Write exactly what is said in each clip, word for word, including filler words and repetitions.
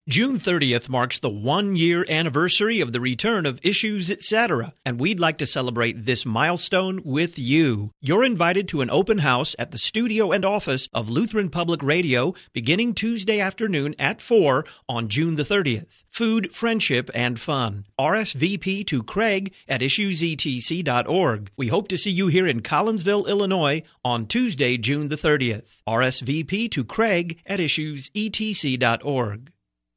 June thirtieth marks the one-year anniversary of the return of Issues, et cetera, and we'd like to celebrate this milestone with you. You're invited to an open house at the studio and office of Lutheran Public Radio beginning Tuesday afternoon at four on June the thirtieth. Food, friendship, and fun. R S V P to Craig at issues e t c dot org. We hope to see you here in Collinsville, Illinois on Tuesday, June the thirtieth. R S V P to Craig at issues e t c dot org.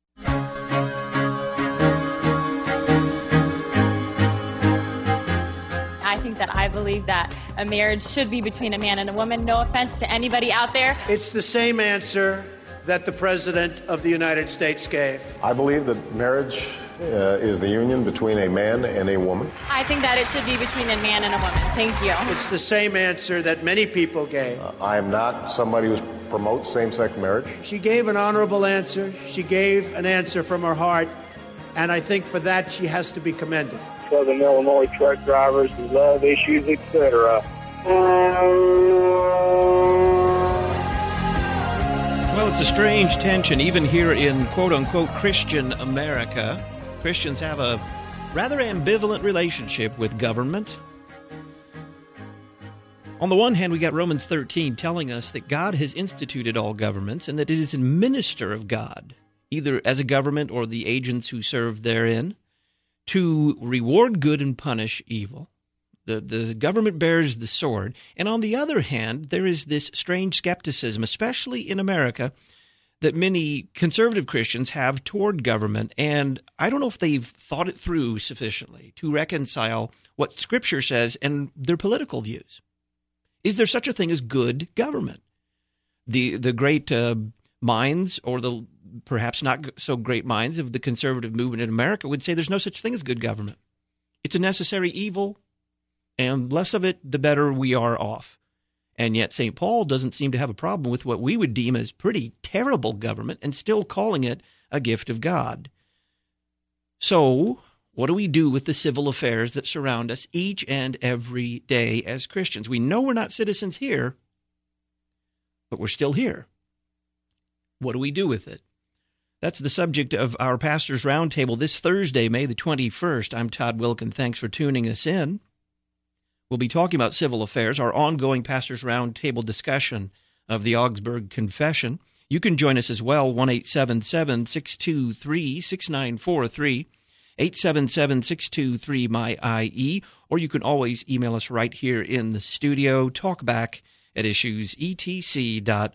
I think that I believe that a marriage should be between a man and a woman. No offense to anybody out there. It's the same answer that the President of the United States gave. I believe that marriage uh, is the union between a man and a woman. I think that it should be between a man and a woman. Thank you. It's the same answer that many people gave. Uh, I am not somebody who promotes same-sex marriage. She gave an honorable answer. She gave an answer from her heart, and I think for that she has to be commended. Southern Illinois truck drivers who love Issues, et cetera. Well, it's a strange tension, even here in quote-unquote Christian America. Christians have a rather ambivalent relationship with government. On the one hand, we got Romans thirteen telling us that God has instituted all governments and that it is a minister of God, either as a government or the agents who serve therein, to reward good and punish evil. The, the government bears the sword. And on the other hand, there is this strange skepticism, especially in America, that many conservative Christians have toward government. And I don't know if they've thought it through sufficiently to reconcile what Scripture says and their political views. Is there such a thing as good government? The the great uh, minds, or the perhaps not so great minds of the conservative movement in America, would say there's no such thing as good government. It's a necessary evil, and less of it, the better we are off. And yet Saint Paul doesn't seem to have a problem with what we would deem as pretty terrible government and still calling it a gift of God. So what do we do with the civil affairs that surround us each and every day as Christians? We know we're not citizens here, but we're still here. What do we do with it? That's the subject of our Pastors Roundtable this Thursday, May the twenty-first. I'm Todd Wilkin. Thanks for tuning us in. We'll be talking about civil affairs, our ongoing Pastors Roundtable discussion of the Augsburg Confession. You can join us as well, one eight seven seven, six two three, six nine four three, eight seven seven, six two three, M Y I E, or you can always email us right here in the studio, talkback at issues e t c dot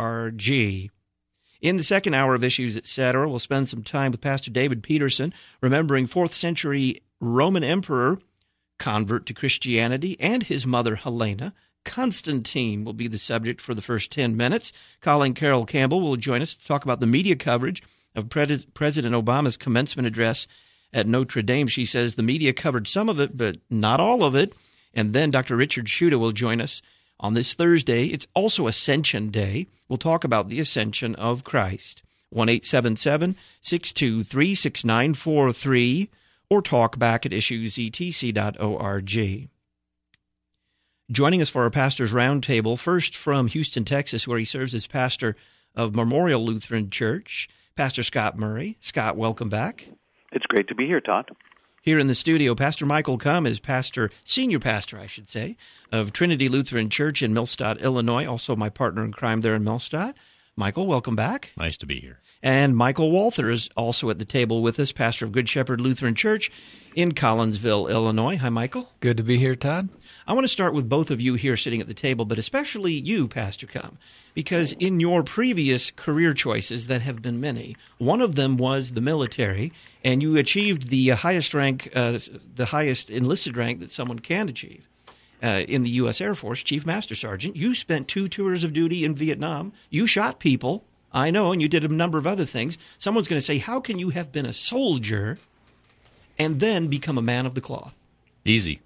org. In the second hour of Issues, et cetera, we'll spend some time with Pastor David Peterson, remembering fourth century Roman emperor, convert to Christianity, and his mother Helena. Constantine will be the subject for the first ten minutes. Colleen Carroll Campbell will join us to talk about the media coverage of Pre- President Obama's commencement address at Notre Dame. She says the media covered some of it, but not all of it. And then Doctor Richard Schuda will join us on this Thursday. It's also Ascension Day. We'll talk about the ascension of Christ. one eight seven seven, six two three, six nine four three or talk back at issues e t c dot org. Joining us for our Pastors Roundtable, first from Houston, Texas, where he serves as pastor of Memorial Lutheran Church, Pastor Scott Murray. Scott, welcome back. It's great to be here, Todd. Here in the studio, Pastor Michael Cumm is pastor, senior pastor, I should say, of Trinity Lutheran Church in Millstadt, Illinois, also my partner in crime there in Millstadt. Michael, welcome back. Nice to be here. And Michael Walther is also at the table with us, pastor of Good Shepherd Lutheran Church in Collinsville, Illinois. Hi, Michael. Good to be here, Todd. I want to start with both of you here sitting at the table, but especially you, Pastor Cumm, because in your previous career choices that have been many, one of them was the military, and you achieved the highest rank, uh, the highest enlisted rank that someone can achieve uh, in the U S Air Force, Chief Master Sergeant. You spent two tours of duty in Vietnam. You shot people, I know, and you did a number of other things. Someone's going to say, how can you have been a soldier and then become a man of the cloth? Easy.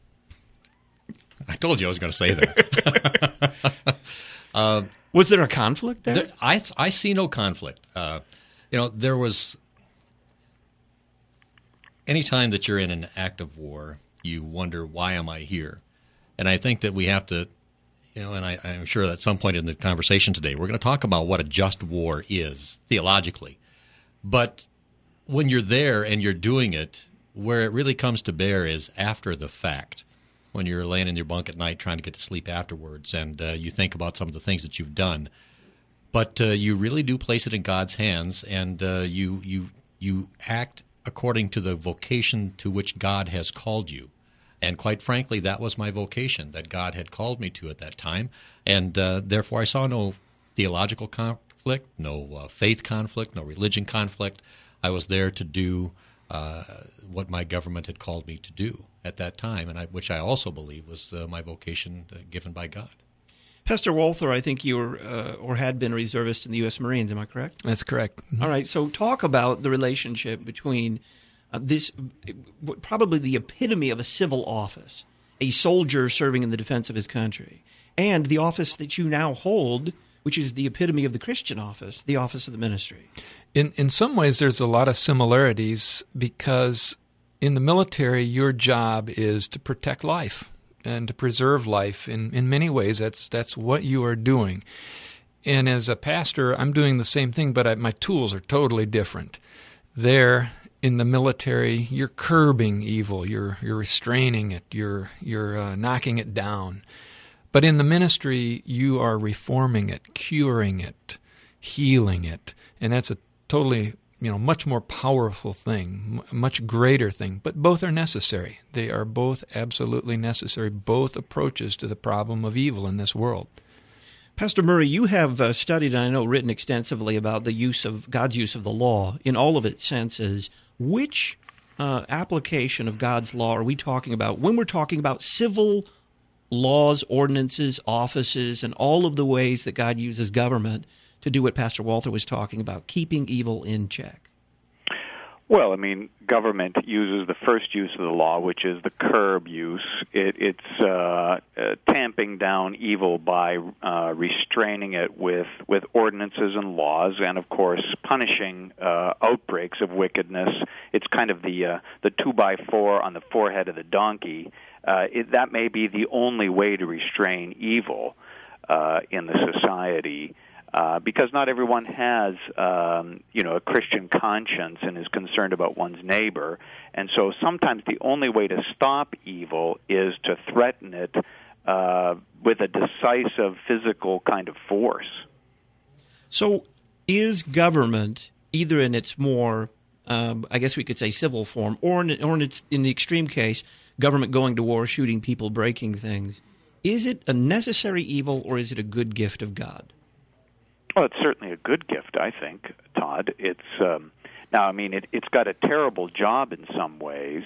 I told you I was going to say that. uh, was there a conflict there? there I I see no conflict. Uh, you know, there was any time that you're in an active war, you wonder, why am I here? And I think that we have to, you know, and I, I'm sure at some point in the conversation today, we're going to talk about what a just war is theologically. But when you're there and you're doing it, where it really comes to bear is after the fact, when you're laying in your bunk at night trying to get to sleep afterwards, and uh, you think about some of the things that you've done. But uh, you really do place it in God's hands, and uh, you you you act according to the vocation to which God has called you. And quite frankly, that was my vocation that God had called me to at that time, and uh, therefore I saw no theological conflict, no uh, faith conflict, no religion conflict. I was there to do uh, what my government had called me to do at that time, and I, which I also believe was uh, my vocation uh, given by God. Pastor Walther, I think you were uh, or had been a reservist in the U S Marines. Am I correct? That's correct. Mm-hmm. All right. So talk about the relationship between uh, this, probably the epitome of a civil office, a soldier serving in the defense of his country, and the office that you now hold, which is the epitome of the Christian office, the office of the ministry. In in some ways, there's a lot of similarities because in the military, your job is to protect life and to preserve life. In in many ways, that's that's what you are doing. And as a pastor, I'm doing the same thing, but I, my tools are totally different. There, in the military, you're curbing evil, you're you're restraining it, you're you're uh, knocking it down. But in the ministry, you are reforming it, curing it, healing it, and that's a totally, you know, much more powerful thing, much greater thing. But both are necessary. They are both absolutely necessary, both approaches to the problem of evil in this world. Pastor Murray, you have uh, studied, and I know written extensively about the use of God's use of the law in all of its senses. Which uh, application of God's law are we talking about when we're talking about civil laws, ordinances, offices, and all of the ways that God uses government to do what Pastor Walther was talking about, keeping evil in check? Well, I mean, government uses the first use of the law, which is the curb use. It, it's uh, uh, tamping down evil by uh, restraining it with, with ordinances and laws, and of course, punishing uh, outbreaks of wickedness. It's kind of the uh, the two by four on the forehead of the donkey. Uh, it, that may be the only way to restrain evil uh, in the society. Uh, because not everyone has, um, you know, a Christian conscience and is concerned about one's neighbor, and so sometimes the only way to stop evil is to threaten it uh, with a decisive physical kind of force. So, is government either in its more, um, I guess we could say, civil form, or in, or in its in the extreme case, government going to war, shooting people, breaking things? Is it a necessary evil, or is it a good gift of God? Well, it's certainly a good gift, I think, Todd. It's um, now, I mean, it, it's got a terrible job in some ways,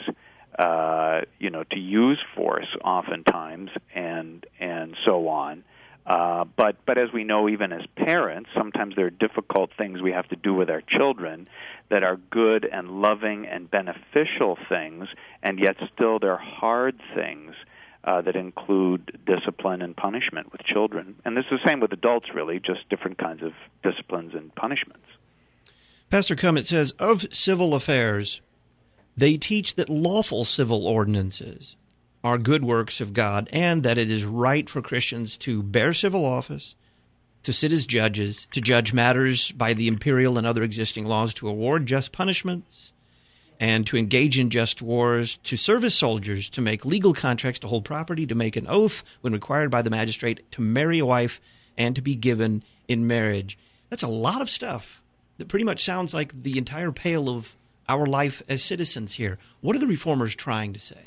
uh, you know, to use force oftentimes, and and so on. Uh, but but as we know, even as parents, sometimes there are difficult things we have to do with our children that are good and loving and beneficial things, and yet still they're hard things. Uh, that include discipline and punishment with children. And this is the same with adults, really, just different kinds of disciplines and punishments. Pastor Cum, it says, of civil affairs, they teach that lawful civil ordinances are good works of God, and that it is right for Christians to bear civil office, to sit as judges, to judge matters by the imperial and other existing laws, to award just punishments, and to engage in just wars, to serve as soldiers, to make legal contracts, to hold property, to make an oath when required by the magistrate, to marry a wife, and to be given in marriage. That's a lot of stuff that pretty much sounds like the entire pale of our life as citizens here. What are the reformers trying to say?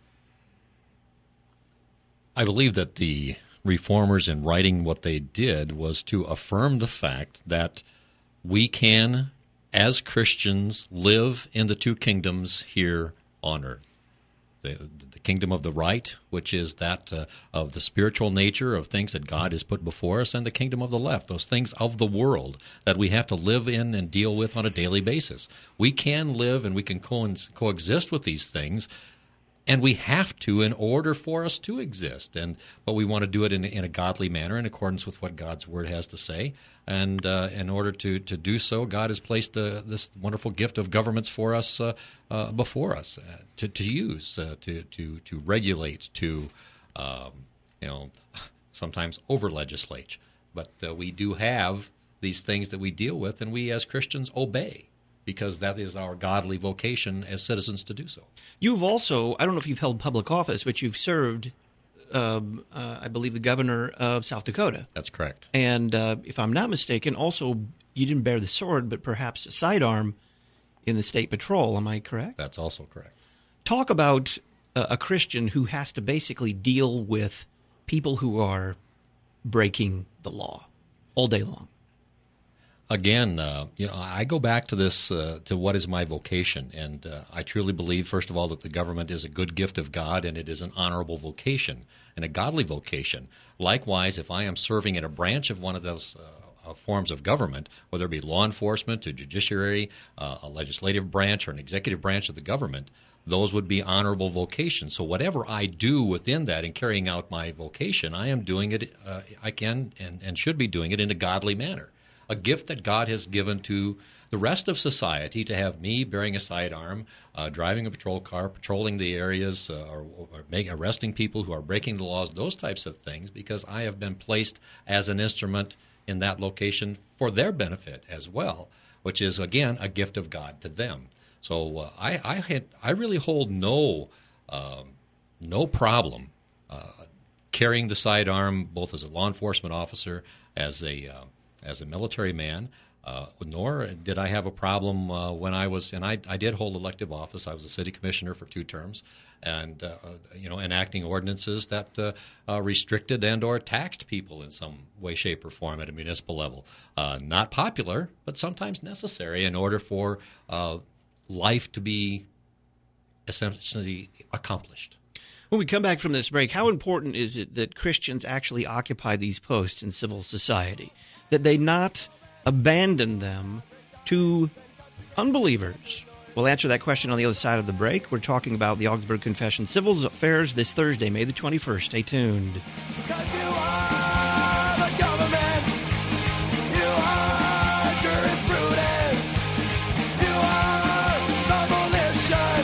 I believe that the reformers, in writing what they did, was to affirm the fact that we can, as Christians, live in the two kingdoms here on earth. The, the kingdom of the right, which is that uh, of the spiritual nature of things that God has put before us, and the kingdom of the left, those things of the world that we have to live in and deal with on a daily basis. We can live and we can co- coexist with these things, and we have to in order for us to exist. And but we want to do it in, in a godly manner in accordance with what God's Word has to say. And uh, in order to, to do so, God has placed the, this wonderful gift of governments for us uh, uh, before us uh, to, to use, uh, to, to to regulate, to um, you know sometimes over-legislate. But uh, we do have these things that we deal with, and we as Christians obey. because that is our godly vocation as citizens to do so. You've also, I don't know if you've held public office, but you've served, um, uh, I believe, the governor of South Dakota. That's correct. And uh, if I'm not mistaken, also you didn't bear the sword, but perhaps a sidearm in the state patrol. Am I correct? That's also correct. Talk about uh, a Christian who has to basically deal with people who are breaking the law all day long. Again, uh, you know, I go back to this, uh, to what is my vocation, and uh, I truly believe, first of all, that the government is a good gift of God, and it is an honorable vocation and a godly vocation. Likewise, if I am serving in a branch of one of those uh, uh, forms of government, whether it be law enforcement, a judiciary, uh, a legislative branch, or an executive branch of the government, those would be honorable vocations. So whatever I do within that in carrying out my vocation, I am doing it, uh, I can and, and should be doing it in a godly manner. A gift that God has given to the rest of society, to have me bearing a sidearm, uh, driving a patrol car, patrolling the areas, uh, or, or make, arresting people who are breaking the laws, those types of things, because I have been placed as an instrument in that location for their benefit as well, which is, again, a gift of God to them. So uh, I I, had, I really hold no um, no problem uh, carrying the sidearm, both as a law enforcement officer, as a uh, as a military man, uh, nor did I have a problem uh, when I was, and I, I did hold elective office. I was a city commissioner for two terms, and uh, you know, enacting ordinances that uh, uh, restricted and or taxed people in some way, shape, or form at a municipal level. Uh, not popular, but sometimes necessary in order for uh, life to be essentially accomplished. When we come back from this break, how important is it that Christians actually occupy these posts in civil society, that they not abandon them to unbelievers? We'll answer that question on the other side of the break. We're talking about the Augsburg Confession Civil Affairs this Thursday, May the twenty-first. Stay tuned. Because you are the government, you are jurisprudence, you are the volition,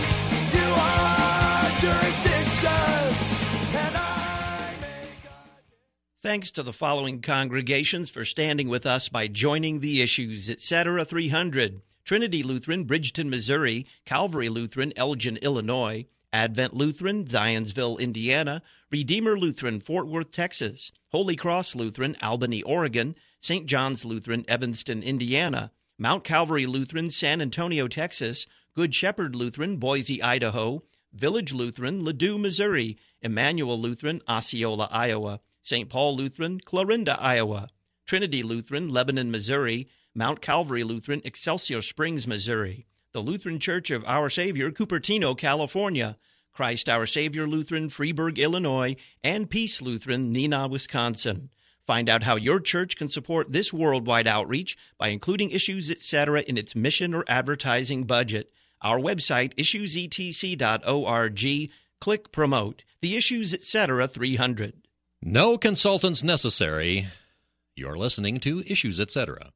you are jurisdiction, and I make God. Thanks to the following congregations for standing with us by joining the Issues, et cetera three hundred. Trinity Lutheran, Bridgeton, Missouri; Calvary Lutheran, Elgin, Illinois; Advent Lutheran, Zionsville, Indiana; Redeemer Lutheran, Fort Worth, Texas; Holy Cross Lutheran, Albany, Oregon; Saint John's Lutheran, Evanston, Indiana; Mount Calvary Lutheran, San Antonio, Texas; Good Shepherd Lutheran, Boise, Idaho; Village Lutheran, Ladue, Missouri; Emmanuel Lutheran, Osceola, Iowa; Saint Paul Lutheran, Clarinda, Iowa; Trinity Lutheran, Lebanon, Missouri; Mount Calvary Lutheran, Excelsior Springs, Missouri; the Lutheran Church of Our Savior, Cupertino, California; Christ Our Savior Lutheran, Freeburg, Illinois; and Peace Lutheran, Neenah, Wisconsin. Find out how your church can support this worldwide outreach by including Issues, et cetera in its mission or advertising budget. Our website, issues e t c dot org. Click Promote. The Issues, et cetera three hundred. No consultants necessary. You're listening to Issues, et cetera.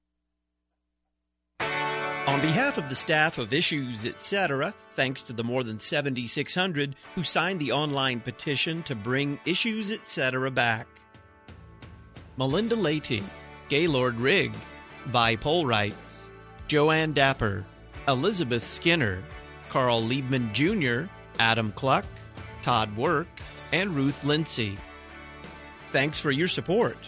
On behalf of the staff of Issues, et cetera, thanks to the more than seventy-six hundred who signed the online petition to bring Issues, et cetera back. Melinda Leahy, Gaylord Rigg, Vi Polrights, Joanne Dapper, Elizabeth Skinner, Carl Liebman Junior, Adam Cluck, Todd Work, and Ruth Lindsay. Thanks for your support.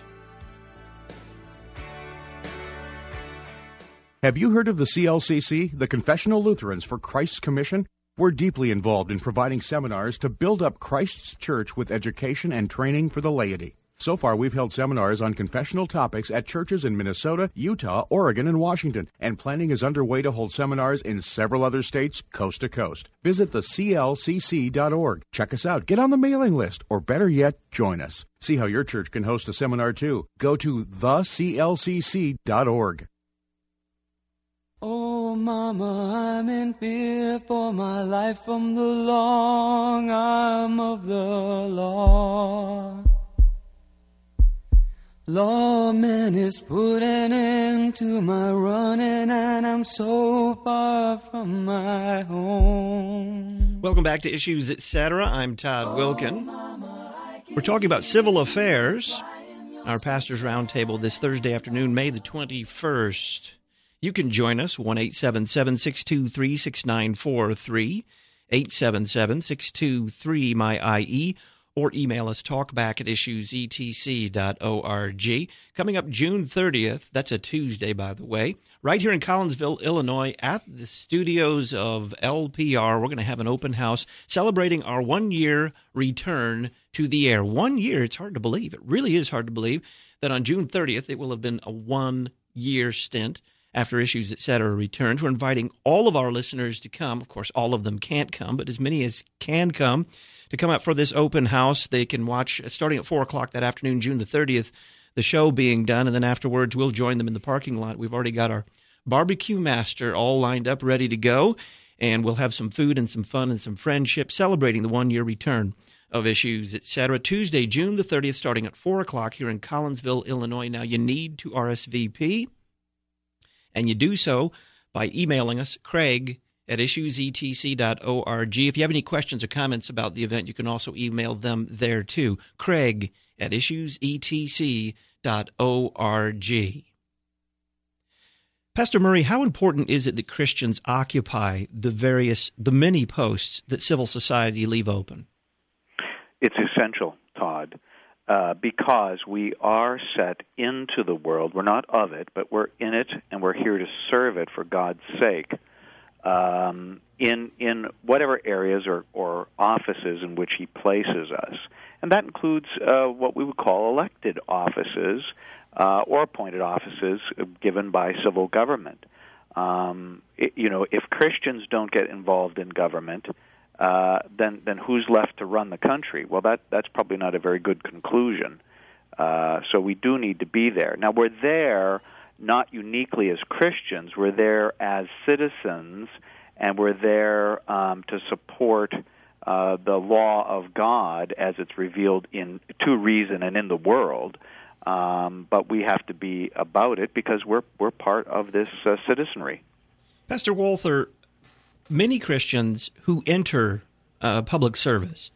Have you heard of the C L C C, the Confessional Lutherans for Christ's Commission? We're deeply involved in providing seminars to build up Christ's church with education and training for the laity. So far, we've held seminars on confessional topics at churches in Minnesota, Utah, Oregon, and Washington, and planning is underway to hold seminars in several other states, coast to coast. Visit the C L C C dot org. Check us out, get on the mailing list, or better yet, join us. See how your church can host a seminar too. Go to the C L C C dot org. Oh, Mama, I'm in fear for my life from the long arm of the law. Lawman is putting an end to my running, and I'm so far from my home. Welcome back to Issues, et cetera. I'm Todd Wilkin. We're talking about civil affairs. Our Pastor's Roundtable this Thursday afternoon, May the twenty-first. You can join us, one eight seven seven, six two three, six nine four three, eight seven seven, six two three, M Y I E, or email us, talkback at issues e t c dot org. Coming up June thirtieth, that's a Tuesday, by the way, right here in Collinsville, Illinois, at the studios of L P R, we're going to have an open house celebrating our one-year return to the air. One year, it's hard to believe. It really is hard to believe that on June thirtieth, it will have been a one-year stint after Issues, et cetera, returns. We're inviting all of our listeners to come. Of course, all of them can't come, but as many as can come to come out for this open house. They can watch, starting at four o'clock that afternoon, June the thirtieth, the show being done, and then afterwards we'll join them in the parking lot. We've already got our barbecue master all lined up, ready to go, and we'll have some food and some fun and some friendship celebrating the one-year return of Issues, et cetera. Tuesday, June the thirtieth, starting at four o'clock here in Collinsville, Illinois. Now, you need to R S V P, and you do so by emailing us, Craig at issues e t c dot org. If you have any questions or comments about the event, you can also email them there too, Craig at issues e t c dot org. Pastor Murray, how important is it that Christians occupy the various, the many posts that civil society leave open? It's essential, Todd, uh, because we are set into the world. We're not of it, but we're in it, and we're here to serve it for God's sake. Um, in in whatever areas or, or offices in which he places us. And that includes uh, what we would call elected offices uh, or appointed offices given by civil government. Um, it, you know, if Christians don't get involved in government, uh, then then who's left to run the country? Well, that that's probably not a very good conclusion. Uh, so we do need to be there. Now, we're there not uniquely as Christians. We're there as citizens, and we're there um, to support uh, the law of God as it's revealed in to reason and in the world. Um, but we have to be about it because we're we're part of this uh, citizenry. Pastor Walther, many Christians who enter uh, public service,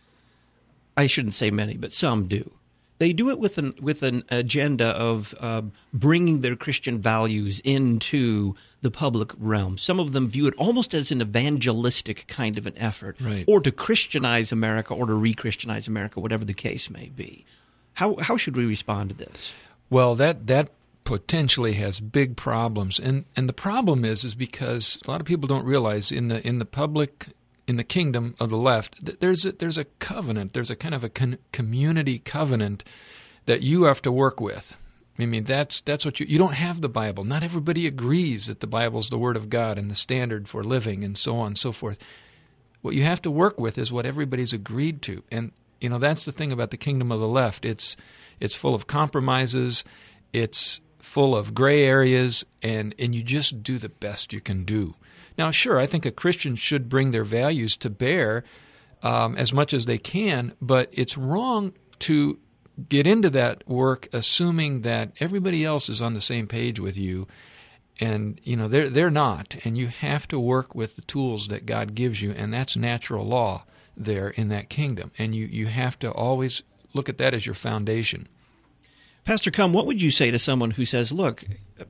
I shouldn't say many, but some do. They do it with an with an agenda of uh, bringing their Christian values into the public realm. Some of them view it almost as an evangelistic kind of an effort, right, or to Christianize America or to re-Christianize America, whatever the case may be. How how should we respond to this? Well, that that potentially has big problems, and and the problem is is because a lot of people don't realize in the in the public. In the kingdom of the left, there's a, there's a covenant, there's a kind of a con- community covenant that you have to work with. I mean, that's that's what you you don't have the Bible. Not everybody agrees that the Bible's the Word of God and the standard for living and so on and so forth. What you have to work with is what everybody's agreed to, and you know that's the thing about the kingdom of the left. It's it's full of compromises, it's full of gray areas, and and you just do the best you can do. Now, sure, I think a Christian should bring their values to bear um, as much as they can, but it's wrong to get into that work assuming that everybody else is on the same page with you, and you know they're they're not. And you have to work with the tools that God gives you, and that's natural law there in that kingdom. And you, you have to always look at that as your foundation. Pastor Cum, what would you say to someone who says, look,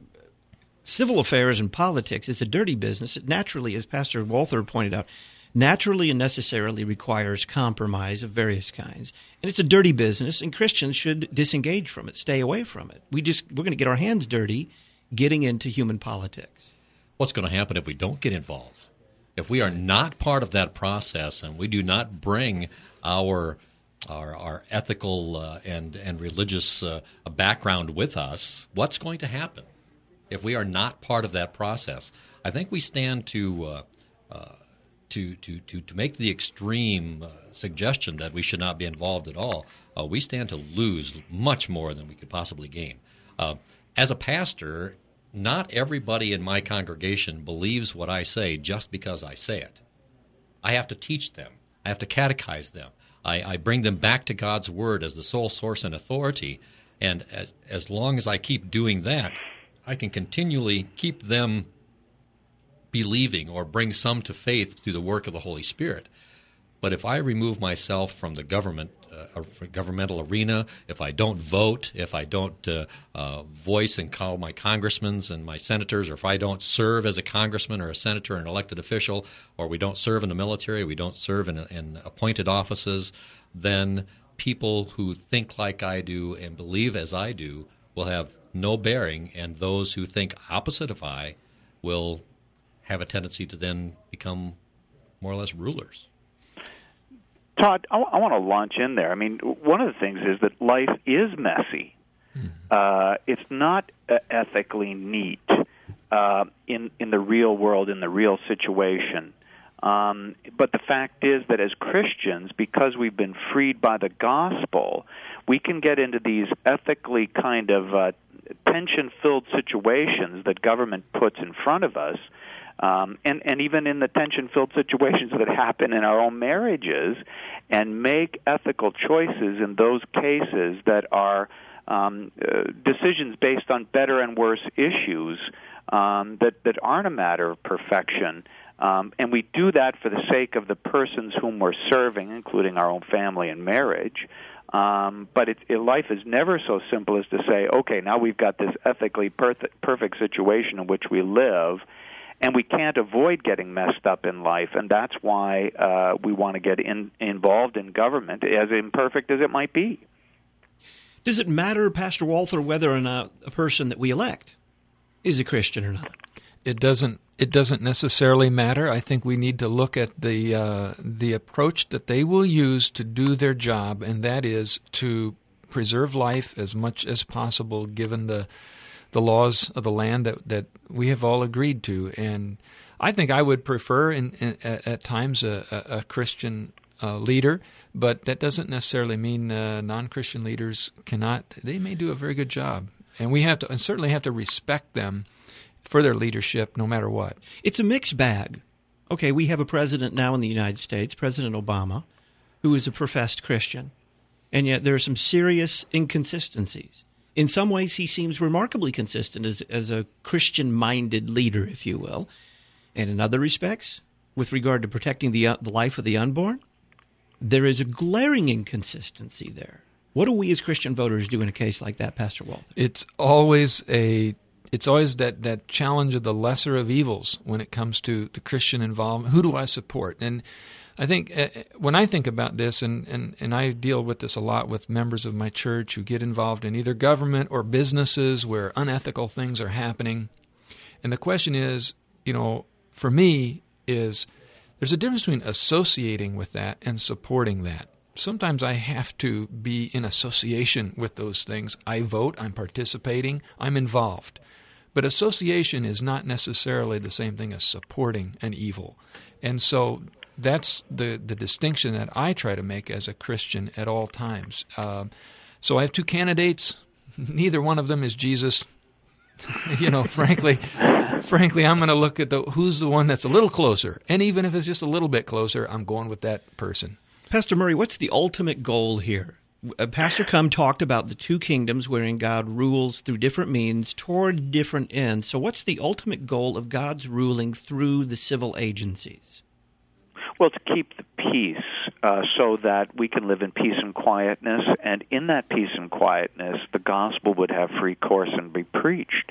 civil affairs and politics is a dirty business. It naturally, as Pastor Walther pointed out, naturally and necessarily requires compromise of various kinds. And it's a dirty business, and Christians should disengage from it, stay away from it. We just, we're going to get our hands dirty getting into human politics. What's going to happen if we don't get involved? If we are not part of that process and we do not bring our our, our ethical uh, and, and religious uh, background with us, what's going to happen? If we are not part of that process, I think we stand to uh, uh, to, to to to make the extreme uh, suggestion that we should not be involved at all. Uh, we stand to lose much more than we could possibly gain. Uh, as a pastor, not everybody in my congregation believes what I say just because I say it. I have to teach them. I have to catechize them. I, I bring them back to God's Word as the sole source and authority. And as as long as I keep doing that, I can continually keep them believing or bring some to faith through the work of the Holy Spirit. But if I remove myself from the government, uh, governmental arena, if I don't vote, if I don't uh, uh, voice and call my congressmen and my senators, or if I don't serve as a congressman or a senator or an elected official, or we don't serve in the military, we don't serve in, in appointed offices, then people who think like I do and believe as I do will have no bearing, and those who think opposite of I will have a tendency to then become more or less rulers. Todd, I, w- I want to launch in there. I mean, one of the things is that life is messy. Mm-hmm. Uh, it's not uh, ethically neat uh, in in the real world, in the real situation. Um, but the fact is that as Christians, because we've been freed by the gospel, we can get into these ethically kind of uh, tension-filled situations that government puts in front of us. Um, and, and even in the tension-filled situations that happen in our own marriages, and make ethical choices in those cases that are um, uh, decisions based on better and worse issues um, that, that aren't a matter of perfection. Um, and we do that for the sake of the persons whom we're serving, including our own family and marriage. Um, but it, it, life is never so simple as to say, okay, now we've got this ethically per- perfect situation in which we live, and we can't avoid getting messed up in life, and that's why uh, we want to get in, involved in government, as imperfect as it might be. Does it matter, Pastor Walther, whether or not a person that we elect is a Christian or not? It doesn't. It doesn't necessarily matter. I think we need to look at the uh, the approach that they will use to do their job, and that is to preserve life as much as possible, given the the laws of the land that, that we have all agreed to. And I think I would prefer in, in, at, at times a, a, a Christian uh, leader, but that doesn't necessarily mean uh, non-Christian leaders cannot. They may do a very good job, and we have to, and certainly have to respect them for their leadership no matter what. It's a mixed bag. Okay, we have a president now in the United States, President Obama, who is a professed Christian, and yet there are some serious inconsistencies. In some ways, he seems remarkably consistent as, as a Christian-minded leader, if you will. And in other respects, with regard to protecting the, uh, the life of the unborn, there is a glaring inconsistency there. What do we as Christian voters do in a case like that, Pastor Walther? It's always a it's always that, that challenge of the lesser of evils when it comes to, to Christian involvement. Who do I support? And I think uh, when I think about this, and, and, and I deal with this a lot with members of my church who get involved in either government or businesses where unethical things are happening. And the question is, you know, for me is there's a difference between associating with that and supporting that. Sometimes I have to be in association with those things. I vote, I'm participating, I'm involved. But association is not necessarily the same thing as supporting an evil. And so that's the, the distinction that I try to make as a Christian at all times. Uh, so I have two candidates. Neither one of them is Jesus. you know, frankly, frankly, I'm going to look at the who's the one that's a little closer. And even if it's just a little bit closer, I'm going with that person. Pastor Murray, what's the ultimate goal here? Uh, Pastor Cum talked about the two kingdoms wherein God rules through different means toward different ends. So what's the ultimate goal of God's ruling through the civil agencies? Well, to keep the peace uh, so that we can live in peace and quietness, and in that peace and quietness, the gospel would have free course and be preached.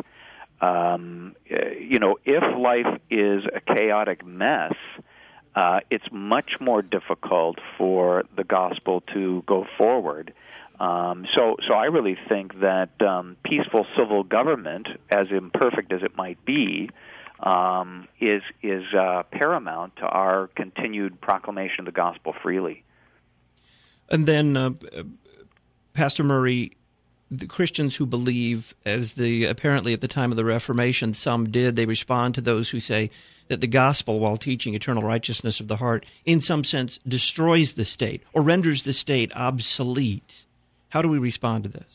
Um, you know, if life is a chaotic mess, uh, it's much more difficult for the gospel to go forward. Um, so, so I really think that um, peaceful civil government, as imperfect as it might be, Um, is is uh, paramount to our continued proclamation of the gospel freely. And then, uh, Pastor Murray, the Christians who believe, as the apparently at the time of the Reformation some did, they respond to those who say that the gospel, while teaching eternal righteousness of the heart, in some sense destroys the state or renders the state obsolete. How do we respond to this?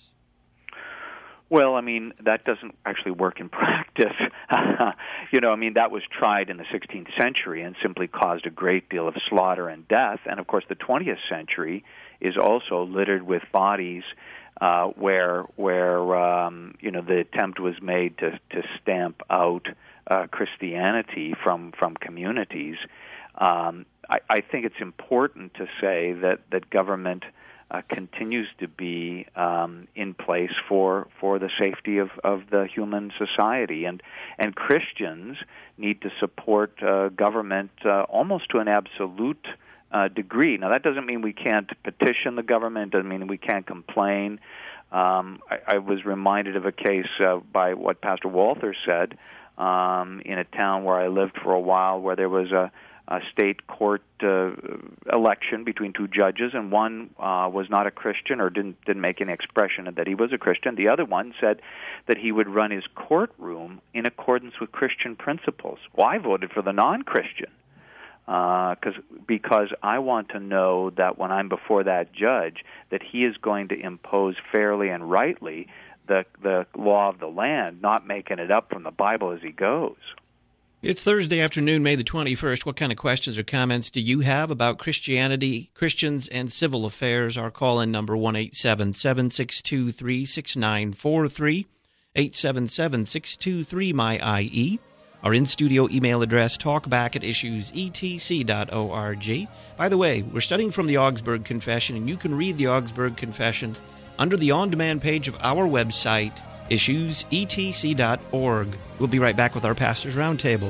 Well, I mean, that doesn't actually work in practice. you know, I mean, that was tried in the sixteenth century and simply caused a great deal of slaughter and death. And, of course, the twentieth century is also littered with bodies uh, where, where um, you know, the attempt was made to, to stamp out uh, Christianity from from communities. Um, I, I think it's important to say that that government uh, continues to be um, in place for for the safety of, of the human society, and and Christians need to support uh, government uh, almost to an absolute uh, degree. Now, that doesn't mean we can't petition the government. Doesn't mean we can't complain. Um, I, I was reminded of a case uh, by what Pastor Walther said um, in a town where I lived for a while, where there was a a state court uh, election between two judges, and one uh, was not a Christian or didn't didn't make any expression that he was a Christian. The other one said that he would run his courtroom in accordance with Christian principles. Well, I voted for the non-Christian uh, because I want to know that when I'm before that judge, that he is going to impose fairly and rightly the the law of the land, not making it up from the Bible as he goes. It's Thursday afternoon, May the twenty-first. What kind of questions or comments do you have about Christianity, Christians, and civil affairs? Our call-in number, one eight seven seven, six two three, six nine four three, eight seven seven, six two three, M Y I E. Our in-studio email address, talkback at issues e t c dot org. By the way, we're studying from the Augsburg Confession, and you can read the Augsburg Confession under the on-demand page of our website, issues e t c dot org. We'll be right back with our Pastors Roundtable.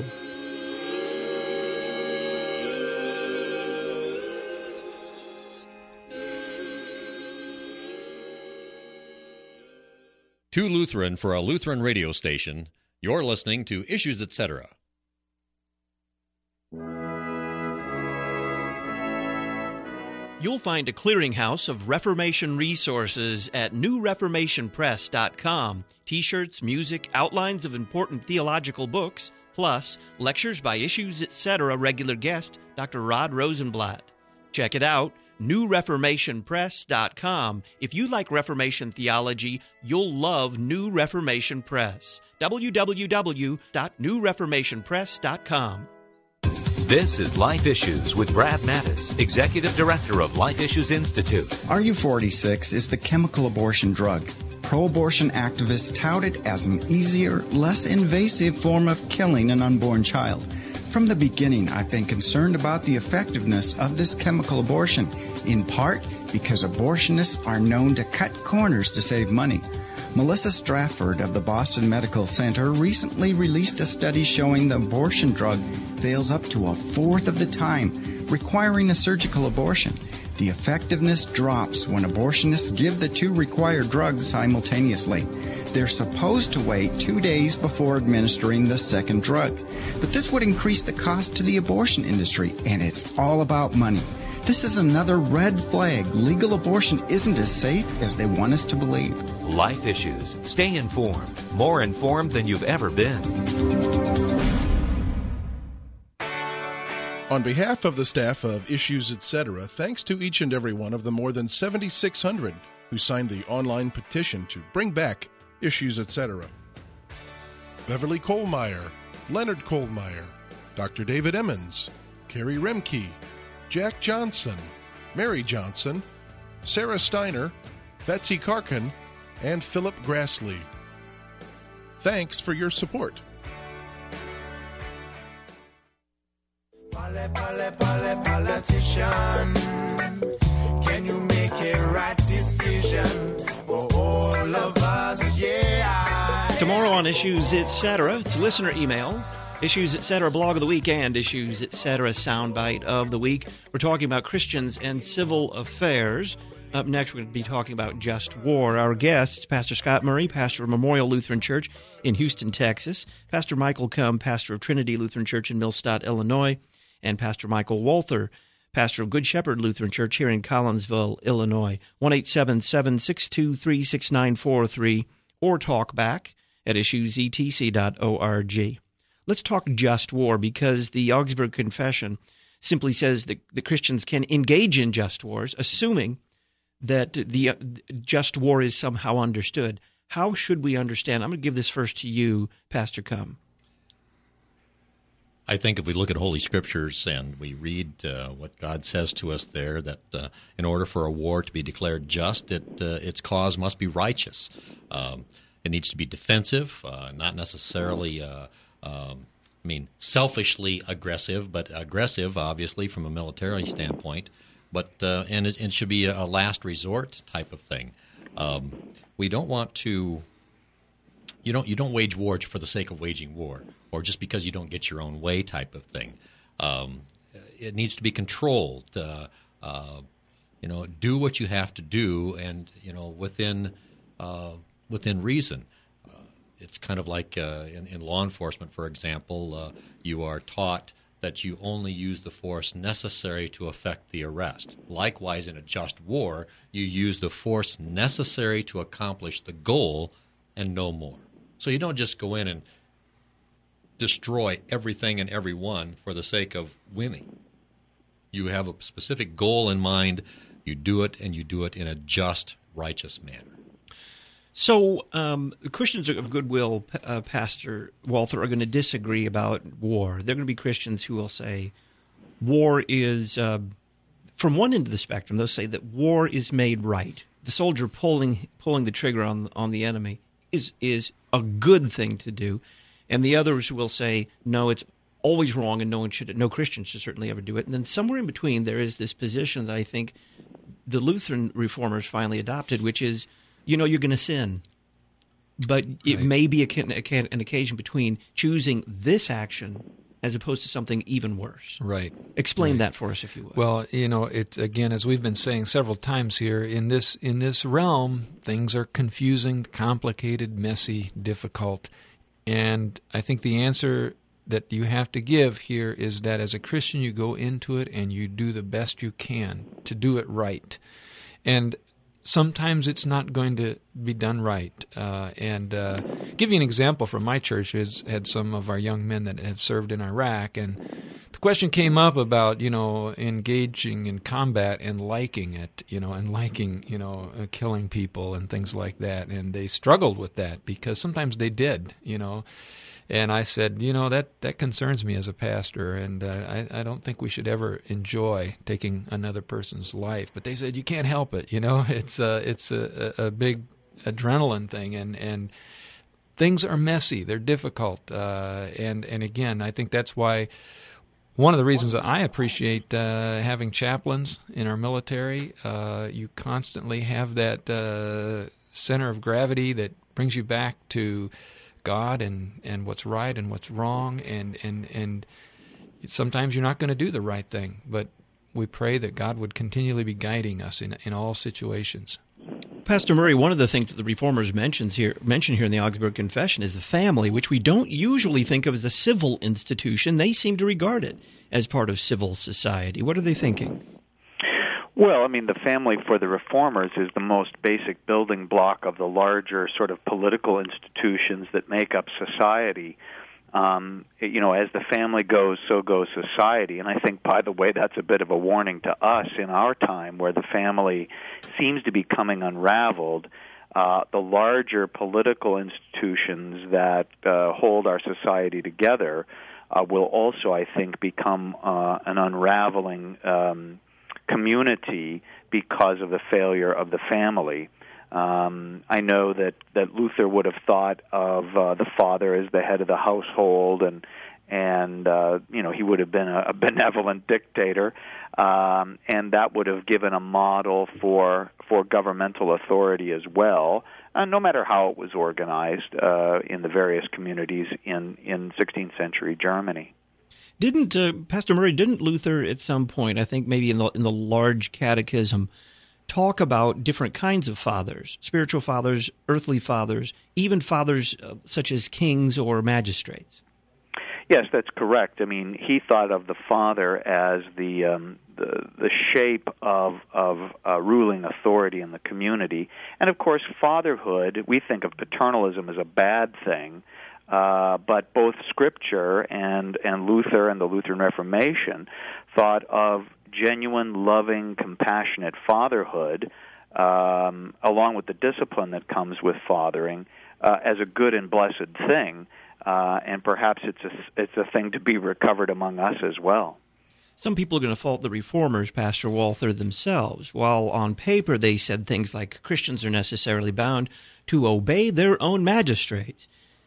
Too Lutheran for a Lutheran radio station. You're listening to Issues, et cetera. You'll find a clearinghouse of Reformation resources at new reformation press dot com. T-shirts, music, outlines of important theological books, plus lectures by Issues, et cetera regular guest, Doctor Rod Rosenblatt. Check it out, new reformation press dot com. If you like Reformation theology, you'll love New Reformation Press. w w w dot new reformation press dot com. This is Life Issues with Brad Mattis, Executive Director of Life Issues Institute. R U forty-six is the chemical abortion drug. Pro-abortion activists tout it as an easier, less invasive form of killing an unborn child. From the beginning, I've been concerned about the effectiveness of this chemical abortion, in part because abortionists are known to cut corners to save money. Melissa Strafford of the Boston Medical Center recently released a study showing the abortion drug fails up to a fourth of the time, requiring a surgical abortion. The effectiveness drops when abortionists give the two required drugs simultaneously. They're supposed to wait two days before administering the second drug. But this would increase the cost to the abortion industry, and it's all about money. This is another red flag. Legal abortion isn't as safe as they want us to believe. Life Issues. Stay informed. More informed than you've ever been. On behalf of the staff of Issues, et cetera, thanks to each and every one of the more than seventy-six hundred who signed the online petition to bring back Issues, et cetera. Beverly Kohlmeyer, Leonard Kohlmeyer, Doctor David Emmons, Carrie Remke, Jack Johnson, Mary Johnson, Sarah Steiner, Betsy Karkin, and Philip Grassley. Thanks for your support. Pole, pole, pole, politician, can you make a right decision for all of us? Yeah. Tomorrow on Issues, et cetera, it's listener email. Issues, et cetera, blog of the week, and Issues, et cetera, soundbite of the week. We're talking about Christians and civil affairs. Up next, we're going to be talking about just war. Our guests, Pastor Scott Murray, pastor of Memorial Lutheran Church in Houston, Texas, Pastor Michael Cumm, pastor of Trinity Lutheran Church in Millstadt, Illinois, and Pastor Michael Walther, pastor of Good Shepherd Lutheran Church here in Collinsville, Illinois. one eight seven seven, six two three, six nine four three or talk back at issues e t c dot org. Let's talk just war, because the Augsburg Confession simply says that the Christians can engage in just wars, assuming that the uh, just war is somehow understood. How should we understand? I'm going to give this first to you, Pastor Cumm. I think if we look at Holy Scriptures and we read uh, what God says to us there, that uh, in order for a war to be declared just, it, uh, its cause must be righteous. Um, it needs to be defensive, uh, not necessarily uh, um, I mean, selfishly aggressive, but aggressive, obviously, from a military standpoint. But uh, and it, it should be a last resort type of thing. Um, we don't want to. You don't you don't wage war for the sake of waging war, or just because you don't get your own way type of thing. Um, it needs to be controlled. Uh, uh, you know, do what you have to do, and you know within uh, within reason. Uh, it's kind of like uh, in, in law enforcement, for example, uh, you are taught that you only use the force necessary to effect the arrest. Likewise, in a just war, you use the force necessary to accomplish the goal and no more. So you don't just go in and destroy everything and everyone for the sake of winning. You have a specific goal in mind. You do it, and you do it in a just, righteous manner. So um, the Christians of goodwill, uh, Pastor Walther, are going to disagree about war. They're going to be Christians who will say war is, uh, from one end of the spectrum, they'll say that war is made right. The soldier pulling pulling the trigger on on the enemy is is a good thing to do. And the others will say, no, it's always wrong, and no one should, no Christian should certainly ever do it. And then somewhere in between, there is this position that I think the Lutheran reformers finally adopted, which is, you know, you're going to sin, but it right. may be a, a, an occasion between choosing this action as opposed to something even worse. Right. Explain right. that for us, if you would. Well, you know, it again, as we've been saying several times here, in this in this realm, things are confusing, complicated, messy, difficult. And I think the answer that you have to give here is that as a Christian, you go into it and you do the best you can to do it right. And sometimes it's not going to be done right. Uh, and uh, give you an example from my church. Has had some of our young men that have served in Iraq, and the question came up about, you know, engaging in combat and liking it, you know, and liking, you know, uh, killing people and things like that. And they struggled with that because sometimes they did, you know. And I said, you know, that, that concerns me as a pastor, and uh, I, I don't think we should ever enjoy taking another person's life. But they said, you can't help it, you know. It's a, it's a, a big adrenaline thing, and, and things are messy. They're difficult. Uh, and, and again, I think that's why one of the reasons that I appreciate uh, having chaplains in our military, uh, you constantly have that uh, center of gravity that brings you back to God and, and what's right and what's wrong, and, and, and sometimes you're not going to do the right thing, but we pray that God would continually be guiding us in in all situations. Pastor Murray, one of the things that the Reformers mentions here, mention here in the Augsburg Confession is the family, which we don't usually think of as a civil institution. They seem to regard it as part of civil society. What are they thinking? Well, I mean, the family for the Reformers is the most basic building block of the larger sort of political institutions that make up society. Um, you know, as the family goes, so goes society. And I think, by the way, that's a bit of a warning to us in our time, where the family seems to be coming unraveled. Uh, the larger political institutions that uh, hold our society together uh, will also, I think, become uh, an unraveling um community because of the failure of the family. Um, I know that, that Luther would have thought of uh, the father as the head of the household, and and uh, you know he would have been a, a benevolent dictator, um, and that would have given a model for for governmental authority as well. Uh, no matter how it was organized uh, in the various communities in in sixteenth century Germany. Didn't uh, Pastor Murray? Didn't Luther at some point, I think maybe in the in the large catechism, talk about different kinds of fathers, spiritual fathers, earthly fathers, even fathers uh, such as kings or magistrates? Yes, that's correct. I mean, he thought of the father as the um, the, the shape of of uh, ruling authority in the community, and of course, fatherhood. We think of paternalism as a bad thing. Uh, but both Scripture and, and Luther and the Lutheran Reformation thought of genuine, loving, compassionate fatherhood, um, along with the discipline that comes with fathering, uh, as a good and blessed thing. Uh, and perhaps it's a, it's a thing to be recovered among us as well. Some people are going to fault the Reformers, Pastor Walther, themselves. While on paper they said things like Christians are necessarily bound to obey their own magistrates.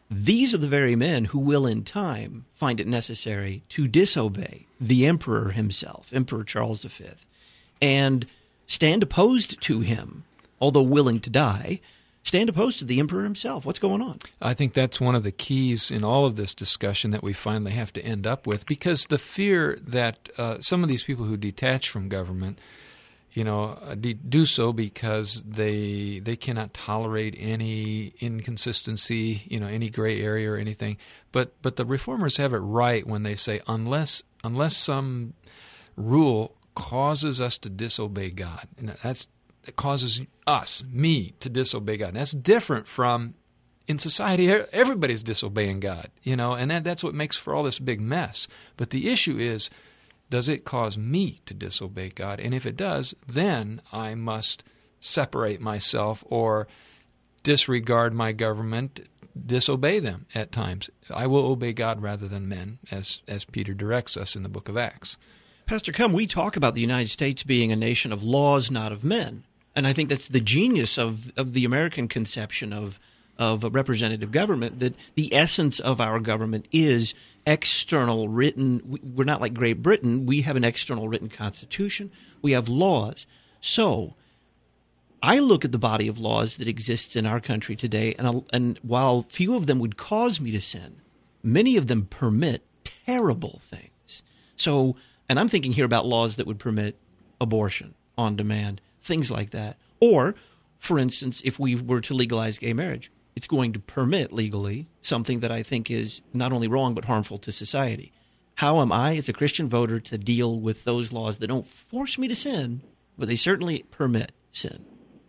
these are the very men who will in time find it necessary to disobey the emperor himself, Emperor Charles the Fifth, and stand opposed to him, although willing to die, stand opposed to the emperor himself. What's going on? I think that's one of the keys in all of this discussion that we finally have to end up with, because the fear that uh, some of these people who detach from government, you know, uh, do so because they they cannot tolerate any inconsistency, you know, any gray area or anything. But but the reformers have it right when they say unless unless some rule causes us to disobey God, and that's it causes us, me, to disobey God. And that's different from in society. Everybody's disobeying God, you know, and that, that's what makes for all this big mess. But the issue is, does it cause me to disobey God? And if it does, then I must separate myself or disregard my government, disobey them at times. I will obey God rather than men, as as Peter directs us in the book of Acts. Pastor Cum, we talk about the United States being a nation of laws, not of men. And I think that's the genius of, of the American conception of, of a representative government, that the essence of our government is external written. We're not like Great Britain. We have an external written constitution. We have laws. So I look at the body of laws that exists in our country today, and, and while few of them would cause me to sin, many of them permit terrible things. So, and I'm thinking here about laws that would permit abortion on demand, things like that. Or, for instance, if we were to legalize gay marriage, it's going to permit legally something that I think is not only wrong but harmful to society. How am I, as a Christian voter, to deal with those laws that don't force me to sin, but they certainly permit sin?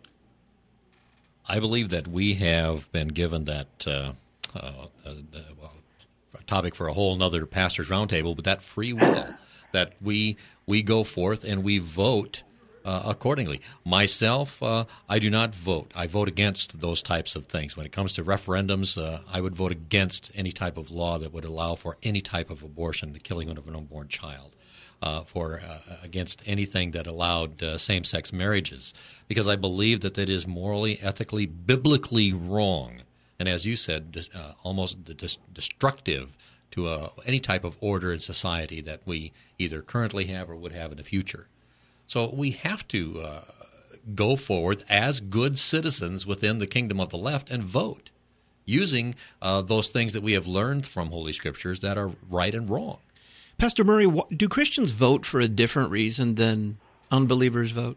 I believe that we have been given that uh, uh, uh, well, a topic for a whole other pastor's roundtable, but that free will, that we we go forth and we vote uh, accordingly. Myself, uh, I do not vote. I vote against those types of things. When it comes to referendums, uh, I would vote against any type of law that would allow for any type of abortion, the killing of an unborn child. Uh, for uh, against anything that allowed uh, same-sex marriages, because I believe that that is morally, ethically, biblically wrong, and as you said, dis- uh, almost dis- destructive to uh, any type of order in society that we either currently have or would have in the future. So we have to uh, go forward as good citizens within the kingdom of the left and vote, using uh, those things that we have learned from Holy Scriptures that are right and wrong. Pastor Murray, do Christians vote for a different reason than unbelievers vote?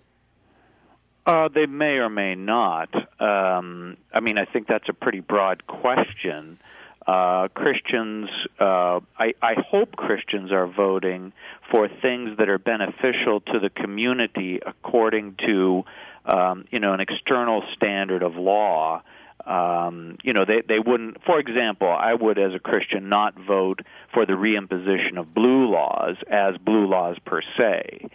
Uh, they may or may not. Um, I mean, I think that's a pretty broad question. Uh, Christians, uh, I, I hope Christians are voting for things that are beneficial to the community according to, um, you know, an external standard of law. Um, you know, they, they wouldn't, for example, I would as a Christian not vote for the reimposition of blue laws as blue laws per se.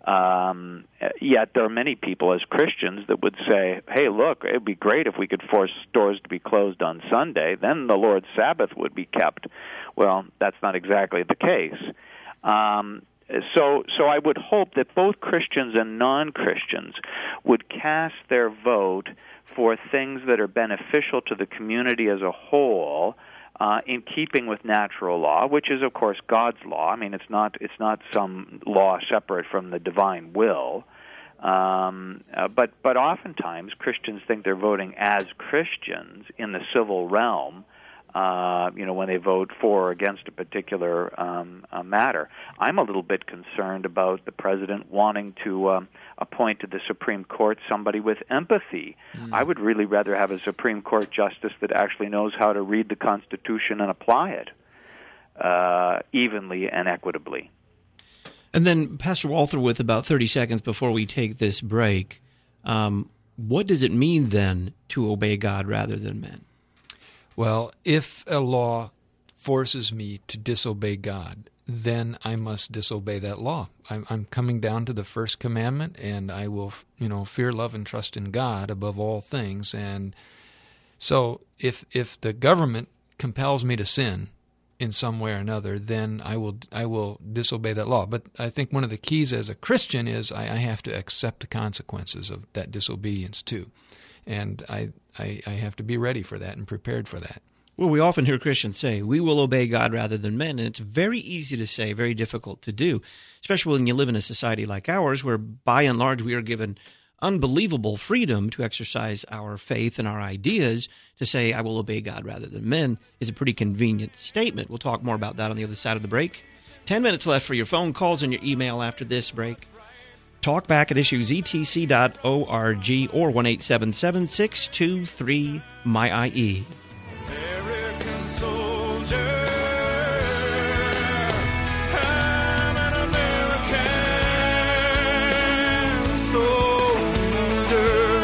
Um, yet there are many people as Christians that would say, hey, look, it would be great if we could force stores to be closed on Sunday. Then the Lord's Sabbath would be kept. Well, that's not exactly the case. Um, so, so I would hope that both Christians and non-Christians would cast their vote for things that are beneficial to the community as a whole, uh, in keeping with natural law, which is, of course, God's law. I mean, it's not it's not some law separate from the divine will. Um, uh, but but oftentimes Christians think they're voting as Christians in the civil realm. Uh, you know, when they vote for or against a particular um, uh, matter. I'm a little bit concerned about the president wanting to um, appoint to the Supreme Court somebody with empathy. Mm. I would really rather have a Supreme Court justice that actually knows how to read the Constitution and apply it uh, evenly and equitably. And then, Pastor Walther, with about thirty seconds before we take this break, um, what does it mean then to obey God rather than men? Well, if a law forces me to disobey God, then I must disobey that law. I'm, I'm coming down to the first commandment, and I will, you know, fear, love, and trust in God above all things. And so, if if the government compels me to sin in some way or another, then I will I will disobey that law. But I think one of the keys as a Christian is I, I have to accept the consequences of that disobedience too. And I, I I have to be ready for that and prepared for that. Well, we often hear Christians say, we will obey God rather than men, and it's very easy to say, very difficult to do, especially when you live in a society like ours where, by and large, we are given unbelievable freedom to exercise our faith and our ideas. To say, I will obey God rather than men is a pretty convenient statement. We'll talk more about that on the other side of the break. Ten minutes left for your phone calls and your email after this break. Talk back at issues e t c dot org or one eight seven seven, six two three, M Y I E. American soldier, I'm an American soldier.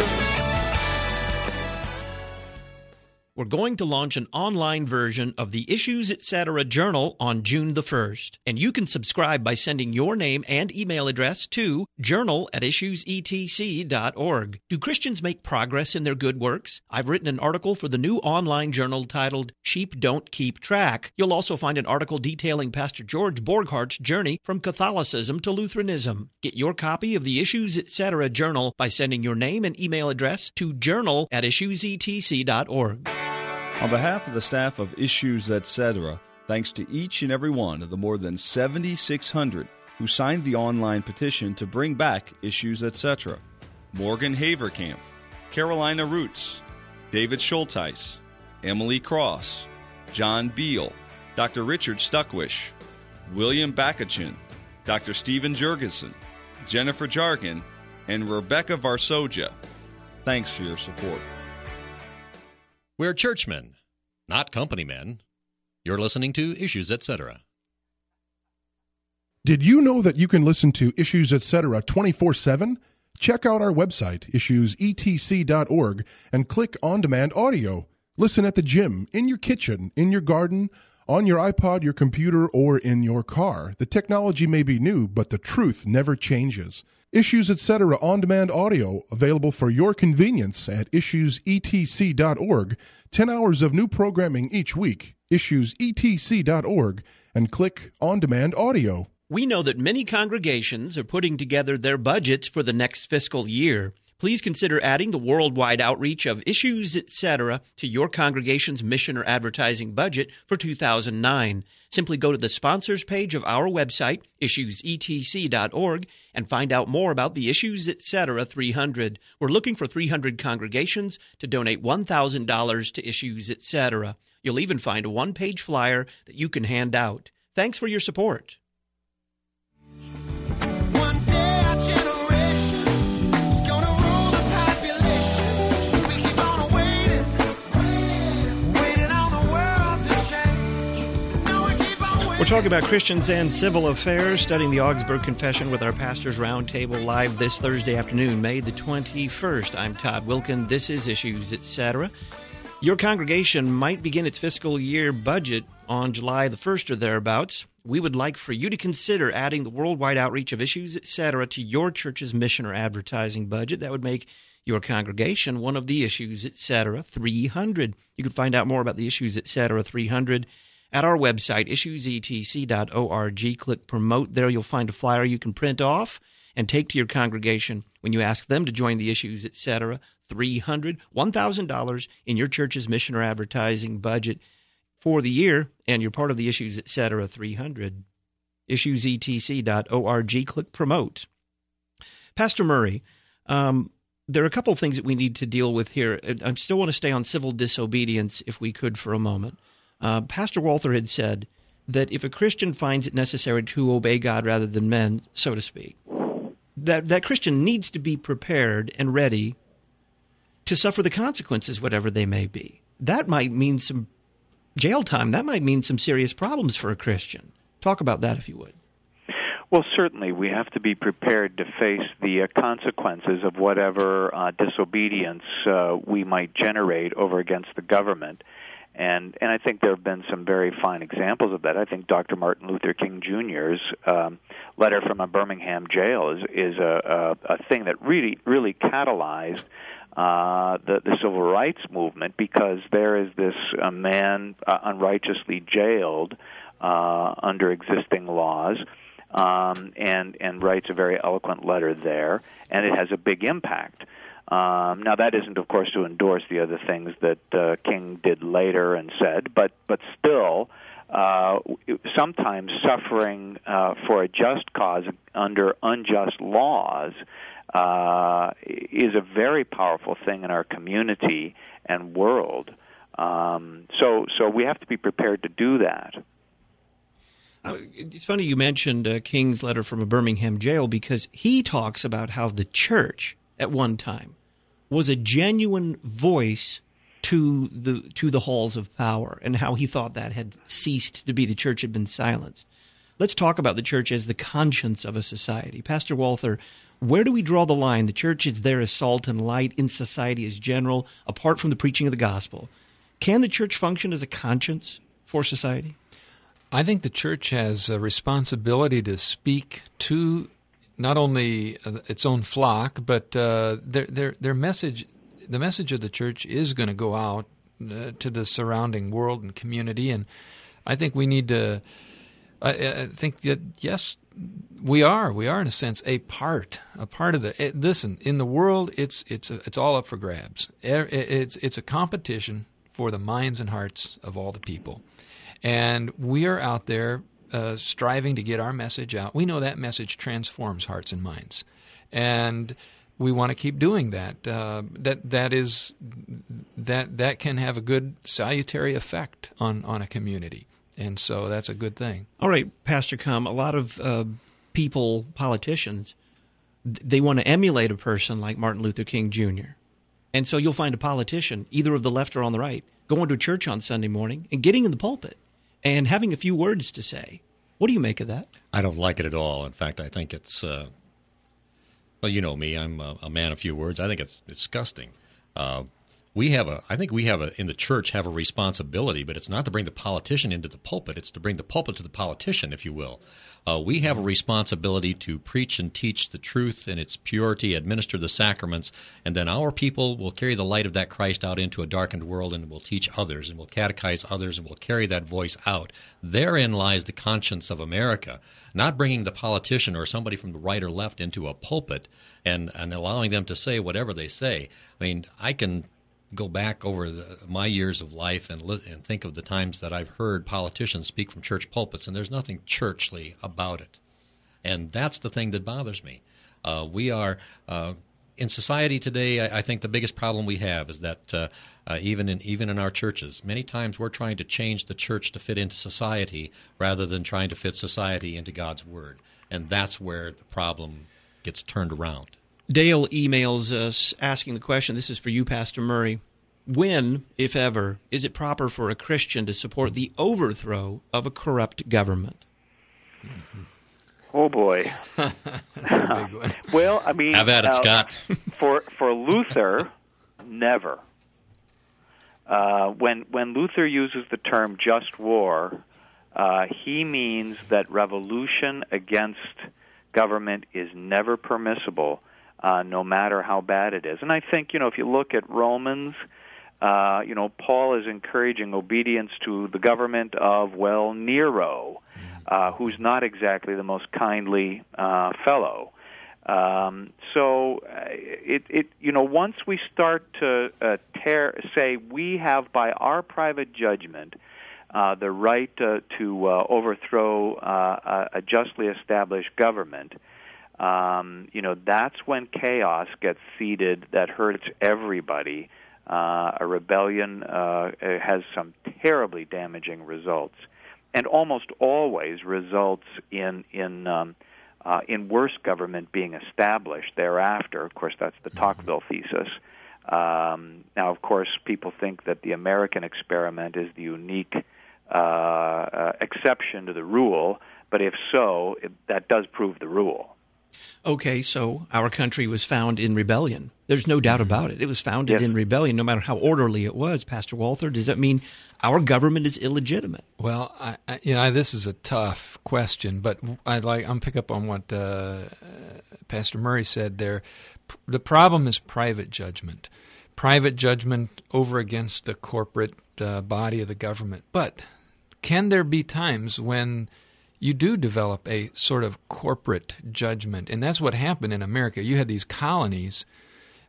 We're going to launch an online version of the Issues Etc. Journal on June the first, and you can subscribe by sending your name and email address to journal at issues e t c dot org. Do Christians make progress in their good works? I've written an article for the new online journal titled Sheep Don't Keep Track. You'll also find an article detailing Pastor George Borghardt's journey from Catholicism to Lutheranism. Get your copy of the Issues Etc. Journal by sending your name and email address to journal at issues e t c dot org. On behalf of the staff of Issues Etc., thanks to each and every one of the more than seventy-six hundred who signed the online petition to bring back Issues Etc. Morgan Haverkamp, Carolina Roots, David Schulteis, Emily Cross, John Beal, Doctor Richard Stuckwish, William Bakachin, Doctor Stephen Jurgensen, Jennifer Jargan, and Rebecca Varsoja. Thanks for your support. We're churchmen, not company men. You're listening to Issues Etc. Did you know that you can listen to Issues Etc. twenty-four seven? Check out our website, issues e t c dot org, and click On Demand Audio. Listen at the gym, in your kitchen, in your garden, on your iPod, your computer, or in your car. The technology may be new, but the truth never changes. Issues Etc. on-demand audio available for your convenience at issues e t c dot org. ten hours of new programming each week. issues e t c dot org and click On-Demand Audio. We know that many congregations are putting together their budgets for the next fiscal year. Please consider adding the worldwide outreach of Issues Etc. to your congregation's mission or advertising budget for two thousand nine. Simply go to the sponsors page of our website, issues e t c dot org, and find out more about the Issues Etc. three hundred. We're looking for three hundred congregations to donate one thousand dollars to Issues Etc. You'll even find a one-page flyer that you can hand out. Thanks for your support. We're talking about Christians and civil affairs, studying the Augsburg Confession with our Pastors Roundtable live this Thursday afternoon, May the twenty-first. I'm Todd Wilkin. This is Issues Etc. Your congregation might begin its fiscal year budget on July the first or thereabouts. We would like for you to consider adding the worldwide outreach of Issues Etc. to your church's mission or advertising budget. That would make your congregation one of the Issues Etc. three hundred. You can find out more about the Issues Etc. three hundred at our website, issues e t c dot org. Click Promote. There you'll find a flyer you can print off and take to your congregation when you ask them to join the Issues Etc. three hundred, one thousand dollars in your church's mission or advertising budget for the year, and you're part of the Issues Etc. three hundred. issues e t c dot org. Click Promote. Pastor Murray, um, there are a couple of things that we need to deal with here. I still want to stay on civil disobedience, if we could, for a moment. Uh, Pastor Walther had said that if a Christian finds it necessary to obey God rather than men, so to speak, that that Christian needs to be prepared and ready to suffer the consequences, whatever they may be. That might mean some jail time. That might mean some serious problems for a Christian. Talk about that, if you would. Well, certainly we have to be prepared to face the uh, consequences of whatever uh, disobedience uh, we might generate over against the government. And and I think there have been some very fine examples of that. I think Doctor Martin Luther King Junior's um, letter from a Birmingham jail is is a, a, a thing that really really catalyzed uh, the the civil rights movement, because there is this uh, man uh, unrighteously jailed uh, under existing laws, um, and and writes a very eloquent letter there, and it has a big impact. Um, now, that isn't, of course, to endorse the other things that uh, King did later and said, but but still, uh, sometimes suffering uh, for a just cause under unjust laws uh, is a very powerful thing in our community and world. Um, so, so we have to be prepared to do that. Uh, it's funny you mentioned uh, King's letter from a Birmingham jail, because he talks about how the church at one time was a genuine voice to the to the halls of power, and how he thought that had ceased to be. The church had been silenced. Let's talk about the church as the conscience of a society. Pastor Walther, where do we draw the line? The church is there as salt and light in society as general, apart from the preaching of the gospel. Can the church function as a conscience for society? I think the church has a responsibility to speak to not only its own flock, but uh, their their their message. The message of the church is going to go out uh, to the surrounding world and community, and I think we need to. I, I think that yes, we are. We are in a sense a part, a part of the. It, listen, in the world, it's it's a, it's all up for grabs. It, it's it's a competition for the minds and hearts of all the people, and we are out there uh, striving to get our message out. We know that message transforms hearts and minds, and we want to keep doing that. Uh, that that is that that can have a good salutary effect on, on a community, and so that's a good thing. All right, Pastor Com, a lot of uh, people, politicians, they want to emulate a person like Martin Luther King Junior And so you'll find a politician, either of the left or on the right, going to church on Sunday morning and getting in the pulpit and having a few words to say. What do you make of that? I don't like it at all. In fact, I think it's... Uh, Well, you know me. I'm a, a man of few words. I think it's disgusting. Uh, we have a. I think we have a in the church have a responsibility, but it's not to bring the politician into the pulpit. It's to bring the pulpit to the politician, if you will. Uh, we have a responsibility to preach and teach the truth in its purity, administer the sacraments, and then our people will carry the light of that Christ out into a darkened world, and will teach others, and will catechize others, and will carry that voice out. Therein lies the conscience of America, not bringing the politician or somebody from the right or left into a pulpit and, and allowing them to say whatever they say. I mean, I can go back over the, my years of life and, li- and think of the times that I've heard politicians speak from church pulpits, and there's nothing churchly about it. And that's the thing that bothers me. Uh, we are, uh, in society today, I, I think the biggest problem we have is that uh, uh, even in even in our churches, many times we're trying to change the church to fit into society rather than trying to fit society into God's Word. And that's where the problem gets turned around. Dale emails us asking the question, this is for you, Pastor Murray. When, if ever, is it proper for a Christian to support the overthrow of a corrupt government? Mm-hmm. Oh, boy. That's a big one. Well, I mean... Have at it, uh, Scott. for, for Luther, never. Uh, when, when Luther uses the term just war, uh, he means that revolution against government is never permissible, uh, no matter how bad it is. And I think, you know, if you look at Romans, uh, you know, Paul is encouraging obedience to the government of, well, Nero, uh, who's not exactly the most kindly uh, fellow. Um, so, uh, it, it, you know, once we start to uh, tear, say we have by our private judgment uh, the right uh, to uh, overthrow uh, a justly established government, um, you know, that's when chaos gets seeded that hurts everybody. Uh, a rebellion uh, has some terribly damaging results, and almost always results in in um, uh, in worse government being established thereafter. Of course, that's the Tocqueville thesis. Um, now, of course, people think that the American experiment is the unique uh, uh, exception to the rule, but if so, it, that does prove the rule. Okay, so our country was found in rebellion. There's no doubt about it. It was founded yes. in rebellion, no matter how orderly it was. Pastor Walther, does that mean our government is illegitimate? Well, I, I, you know, this is a tough question, but I'd like I'm pick up on what uh, Pastor Murray said there. The problem is private judgment, private judgment over against the corporate uh, body of the government. But can there be times when you do develop a sort of corporate judgment? And that's what happened in America. You had these colonies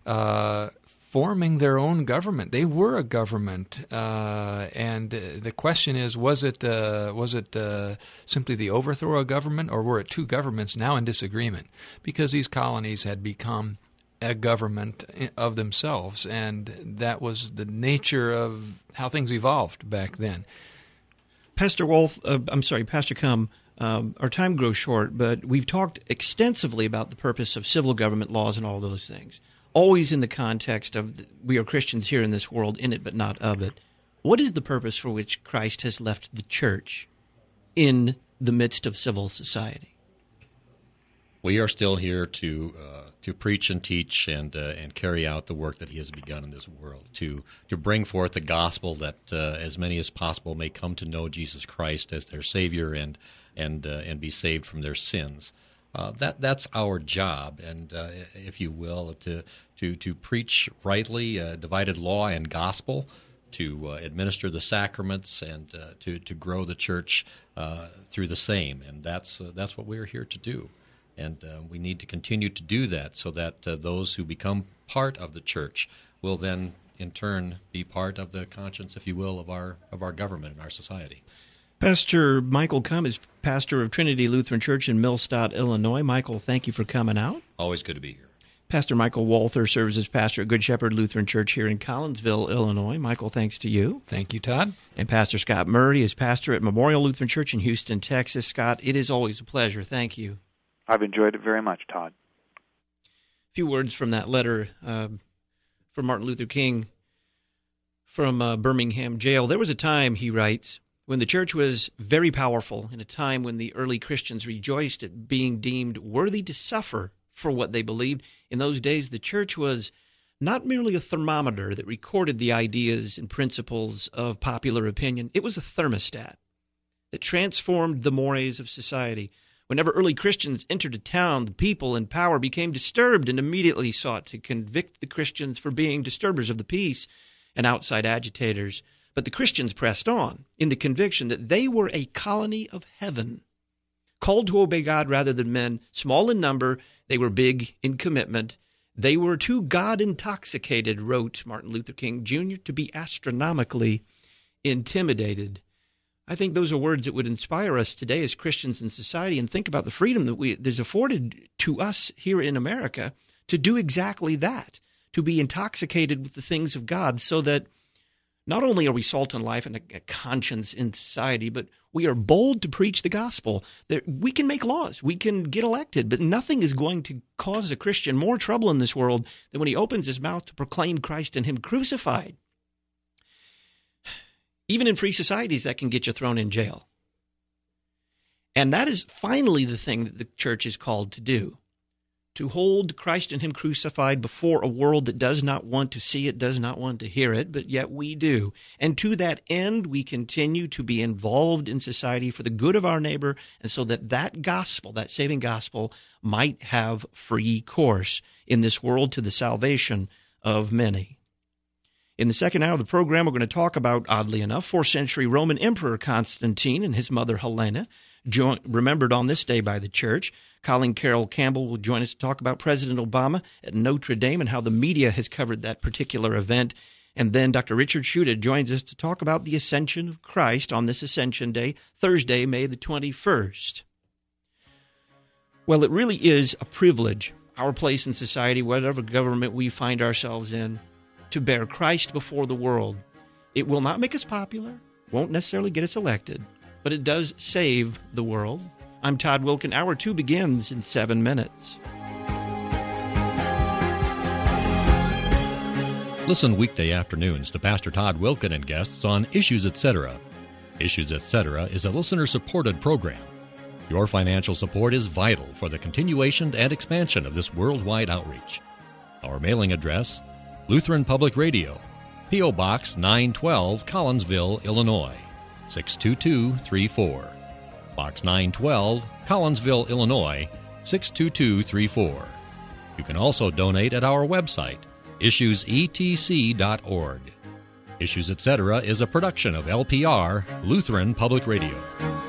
uh, forming their own government. They were a government, uh, and uh, the question is: was it uh, was it uh, simply the overthrow of government, or were it two governments now in disagreement? Because these colonies had become a government of themselves, and that was the nature of how things evolved back then. Pastor Wolf, uh, I'm sorry, Pastor Cum, um, our time grows short, but we've talked extensively about the purpose of civil government laws and all those things, always in the context of the, we are Christians here in this world, in it but not of it. What is the purpose for which Christ has left the church in the midst of civil society? We are still here to uh, to preach and teach and uh, and carry out the work that He has begun in this world, to to bring forth the gospel that uh, as many as possible may come to know Jesus Christ as their Savior and and uh, and be saved from their sins. Uh, that that's our job, and uh, if you will, to to to preach rightly, uh, divided law and gospel, to uh, administer the sacraments, and uh, to to grow the church uh, through the same, and that's uh, that's what we're here to do. And uh, we need to continue to do that so that uh, those who become part of the church will then, in turn, be part of the conscience, if you will, of our of our government and our society. Pastor Michael Cum is pastor of Trinity Lutheran Church in Millstadt, Illinois. Michael, thank you for coming out. Always good to be here. Pastor Michael Walther serves as pastor at Good Shepherd Lutheran Church here in Collinsville, Illinois. Michael, thanks to you. Thank you, Todd. And Pastor Scott Murray is pastor at Memorial Lutheran Church in Houston, Texas. Scott, it is always a pleasure. Thank you. I've enjoyed it very much, Todd. A few words from that letter uh, from Martin Luther King from uh, Birmingham jail. There was a time, he writes, when the church was very powerful, in a time when the early Christians rejoiced at being deemed worthy to suffer for what they believed. In those days, the church was not merely a thermometer that recorded the ideas and principles of popular opinion. It was a thermostat that transformed the mores of society. Whenever early Christians entered a town, the people in power became disturbed and immediately sought to convict the Christians for being disturbers of the peace and outside agitators. But the Christians pressed on in the conviction that they were a colony of heaven, called to obey God rather than men. Small in number, they were big in commitment. They were too God-intoxicated, wrote Martin Luther King Junior, to be astronomically intimidated. I think those are words that would inspire us today as Christians in society, and think about the freedom that we that's afforded to us here in America to do exactly that, to be intoxicated with the things of God, so that not only are we salt in life and a, a conscience in society, but we are bold to preach the gospel. That we can make laws, we can get elected, but nothing is going to cause a Christian more trouble in this world than when he opens his mouth to proclaim Christ and Him crucified. Even in free societies, that can get you thrown in jail. And that is finally the thing that the church is called to do, to hold Christ and Him crucified before a world that does not want to see it, does not want to hear it, but yet we do. And to that end, we continue to be involved in society for the good of our neighbor, and so that that gospel, that saving gospel, might have free course in this world to the salvation of many. In the second hour of the program, we're going to talk about, oddly enough, fourth century Roman Emperor Constantine and his mother Helena, joined, remembered on this day by the church. Colin Carroll Campbell will join us to talk about President Obama at Notre Dame and how the media has covered that particular event. And then Doctor Richard Schutte joins us to talk about the ascension of Christ on this Ascension Day, Thursday, May the twenty-first. Well, it really is a privilege, our place in society, whatever government we find ourselves in, to bear Christ before the world. It will not make us popular, won't necessarily get us elected, but it does save the world. I'm Todd Wilken. Hour two begins in seven minutes. Listen weekday afternoons to Pastor Todd Wilken and guests on Issues Etc. Issues Etc. is a listener-supported program. Your financial support is vital for the continuation and expansion of this worldwide outreach. Our mailing address, Lutheran Public Radio, P O. Box nine twelve, Collinsville, Illinois, six two two three four. Box nine twelve, Collinsville, Illinois, six two two three four. You can also donate at our website, issues e t c dot org. Issues Etc. is a production of L P R, Lutheran Public Radio.